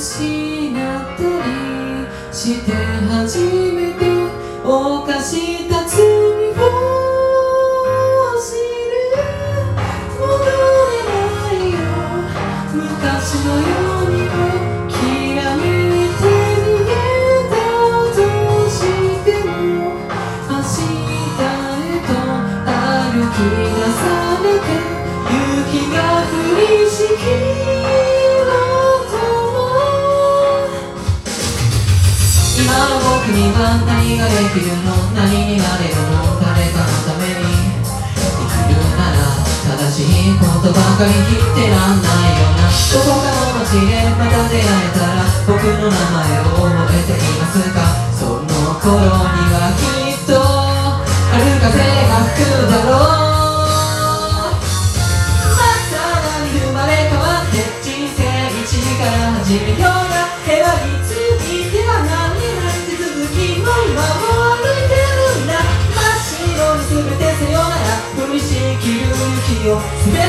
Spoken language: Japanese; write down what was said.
失ったりして初めて犯した罪を知る。戻れないよ昔のようにもきらめいて逃げたとしても明日へと歩き出されて雪が降りしき今の僕には何ができるの、何になれるの、誰かのために生きるなら正しいことばかり言ってらんないよな。どこかの街でまた出会えたら僕の名前を覚えていますか。その頃にはきっと春風が吹くだろう。また何生まれ変わって人生一から始めようが、へばりついては何になって続きの今も歩いてるんだ。真っ白に全てさよなら降りしきる雪を